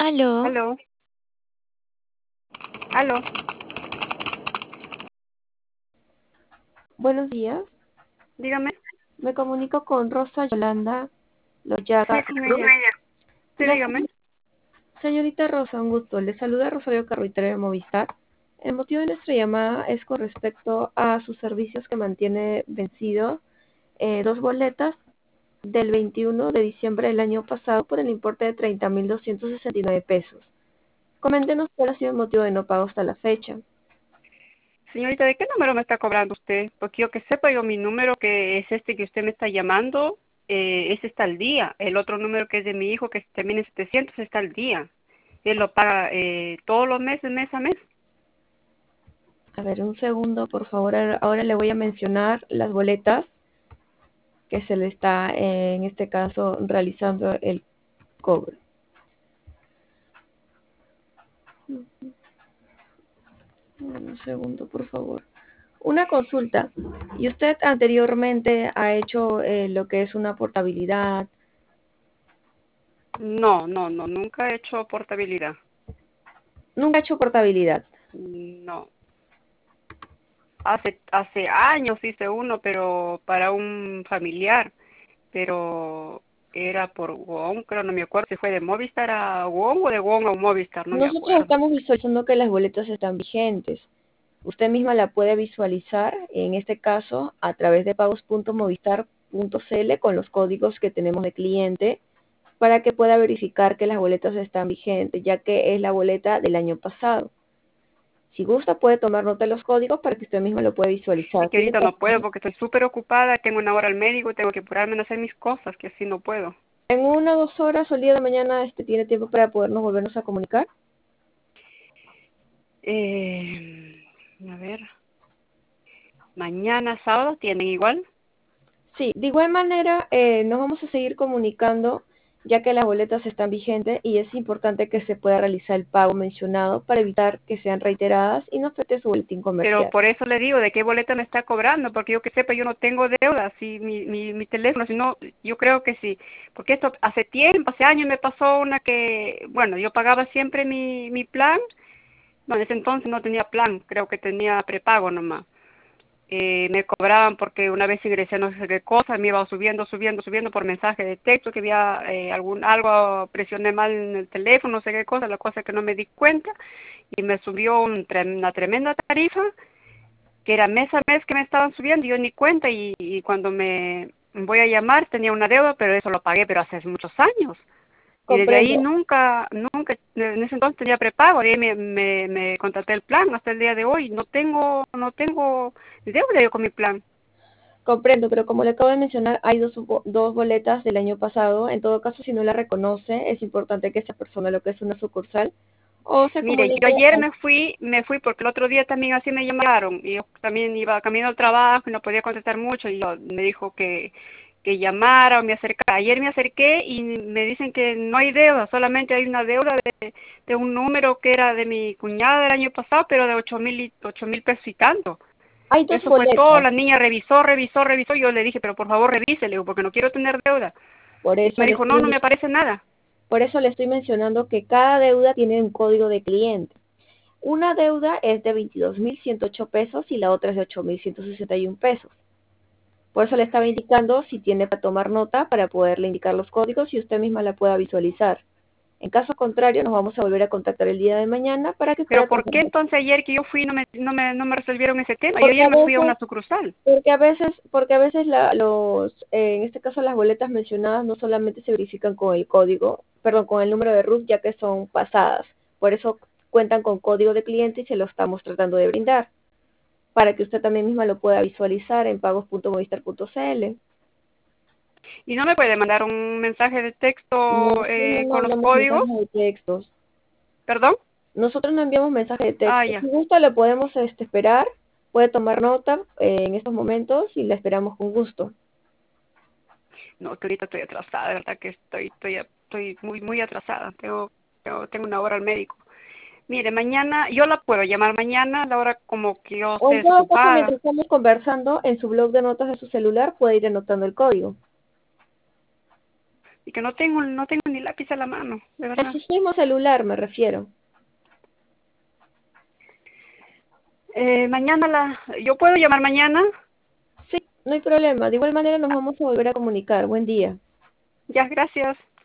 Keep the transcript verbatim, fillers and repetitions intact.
Aló, Aló, aló. Buenos días, Dígame. me comunico con Rosa Yolanda Sí, Loyaga con Cruz. ella. Sí, La dígame. señor- Señorita Rosa, un gusto. Le saluda Rosario Carruitera de Movistar. El motivo de nuestra llamada es con respecto a sus servicios que mantiene vencido eh, dos boletas del veintiuno de diciembre del año pasado por el importe de treinta mil doscientos sesenta y nueve pesos. Coméntenos cuál ha sido el motivo de no pago hasta la fecha. Señorita, ¿de qué número me está cobrando usted? Porque yo que sepa, yo mi número que es este que usted me está llamando, eh, ese está al día. El otro número que es de mi hijo, que termina en setecientos, está al día. Él lo paga eh, todos los meses, mes a mes. A ver, un segundo, por favor. Ahora ahora le voy a mencionar las boletas que se le está, eh, en este caso, realizando el cobro. Un segundo, por favor. Una consulta. ¿Y usted anteriormente ha hecho eh, lo que es una portabilidad? No, no, no, nunca he hecho portabilidad. Nunca ha hecho portabilidad. No. Hace, hace años hice uno, pero para un familiar. Pero era por WOM, creo, no me acuerdo si fue de Movistar a WOM o de WOM a Movistar, no me Nosotros acuerdo. estamos visualizando que las boletas están vigentes. Usted misma la puede visualizar, en este caso, a través de pagos punto movistar punto c l con los códigos que tenemos de cliente para que pueda verificar que las boletas están vigentes, ya que es la boleta del año pasado. Si gusta, puede tomar nota de los códigos para que usted misma lo pueda Es visualizar. que ahorita no puedo porque estoy súper ocupada, tengo una hora al médico y tengo que apurarme en hacer mis cosas, que así no puedo. En una o dos horas o el día de mañana este, tiene tiempo para podernos volvernos a comunicar. Eh, a ver, mañana sábado tienen igual. Sí, de igual manera eh, nos vamos a seguir comunicando ya que las boletas están vigentes y es importante que se pueda realizar el pago mencionado para evitar que sean reiteradas y no afecte su boletín Pero comercial. por eso le digo, ¿de qué boleta me está cobrando? Porque yo que sepa, yo no tengo deuda, si mi, mi, mi teléfono, si no, yo creo que sí. Porque esto hace tiempo, hace años me pasó una que, bueno, yo pagaba siempre mi, mi plan. No, en ese entonces no tenía plan, creo que tenía prepago nomás. Eh, me cobraban porque una vez ingresé no sé qué cosa, me iba subiendo, subiendo, subiendo por mensaje de texto, que había eh, algún algo, presioné mal en el teléfono, no sé qué cosa, la cosa que no me di cuenta, y me subió un, una tremenda tarifa, que era mes a mes que me estaban subiendo, y yo ni cuenta, y, y cuando me voy a llamar tenía una deuda, pero eso lo pagué, pero hace muchos años. Y desde ahí Comprendo, nunca, nunca, en ese entonces tenía prepago, y ahí me, me, me contraté el plan hasta el día de hoy. No tengo, no tengo deuda yo con mi plan. comprendo, pero como le acabo de mencionar, hay dos, bo- dos boletas del año pasado. En todo caso, si no la reconoce, es importante que esa persona, lo que es una sucursal, o se Mire, yo comunique ayer al... me fui, me fui porque el otro día también así me llamaron, y yo también iba camino al trabajo y no podía contestar mucho, y yo, me dijo que, que llamara o me acercara. Ayer me acerqué y me dicen que no hay deuda, solamente hay una deuda de, de un número que era de mi cuñada del año pasado, pero de ocho mil, y- ocho mil pesos y tanto. Hay dos Eso fue todo, boletas, la niña revisó, revisó, revisó, yo le dije, pero por favor revise, le digo, porque no quiero tener deuda. por Y eso me le dijo, no, no estoy, me aparece nada. por eso le estoy mencionando que cada deuda tiene un código de cliente. Una deuda es de veintidós mil ciento ocho pesos y la otra es de ocho mil ciento sesenta y uno pesos. Por eso le estaba indicando si tiene para tomar nota para poderle indicar los códigos y usted misma la pueda visualizar. En caso contrario, nos vamos a volver a contactar el día de mañana para que Pero pueda ¿por tomar qué nota. entonces ayer que yo fui no me, no me, no me resolvieron ese tema? Yo Porque ayer a me fui a una veces, sucursal. porque a veces, porque a veces la, los, eh, en este caso las boletas mencionadas no solamente se verifican con el código, perdón, con el número de R U T, ya que son pasadas. Por eso cuentan con código de cliente y se lo estamos tratando de brindar, para que usted también misma lo pueda visualizar en pagos punto movistar punto c l. Y no me puede mandar un mensaje de Nosotros texto eh, no con los hablamos códigos. mensajes de textos. ¿Perdón? Nosotros no enviamos mensajes de Ah, texto. Si ya. gusta, lo podemos este, esperar. Puede tomar nota eh, en estos momentos y la esperamos con gusto. No, que ahorita estoy atrasada, de verdad que estoy, estoy, estoy muy, muy atrasada. Tengo, tengo, tengo una hora al médico. Mire, mañana, yo la puedo llamar mañana, a la hora como que yo O esté en todo caso, desocupada. mientras estamos conversando, en su blog de notas de su celular puede ir anotando el código. y que no tengo, no tengo ni lápiz a la mano, de verdad. En su mismo celular me refiero. Eh, mañana la, ¿yo puedo llamar mañana? Sí, no hay problema. De igual manera nos vamos a volver a comunicar. Buen día. Ya, gracias.